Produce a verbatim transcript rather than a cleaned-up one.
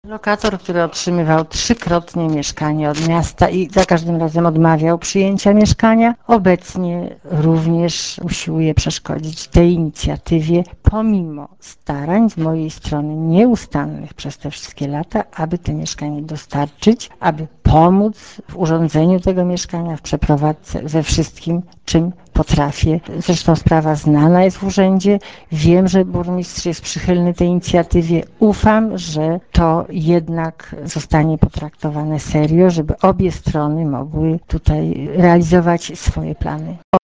Lokator, który otrzymywał trzykrotnie mieszkanie od miasta i za każdym razem odmawiał przyjęcia mieszkania, obecnie również usiłuje przeszkodzić tej inicjatywie, pomimo starań z mojej strony nieustannych przez te wszystkie lata, aby to mieszkanie dostarczyć, aby pomóc w urządzeniu tego mieszkania, w przeprowadzce, we wszystkim, czym potrafię. Zresztą sprawa znana jest w urzędzie. Wiem, że burmistrz jest przychylny tej inicjatywie. Ufam, że to jednak zostanie potraktowane serio, żeby obie strony mogły tutaj realizować swoje plany.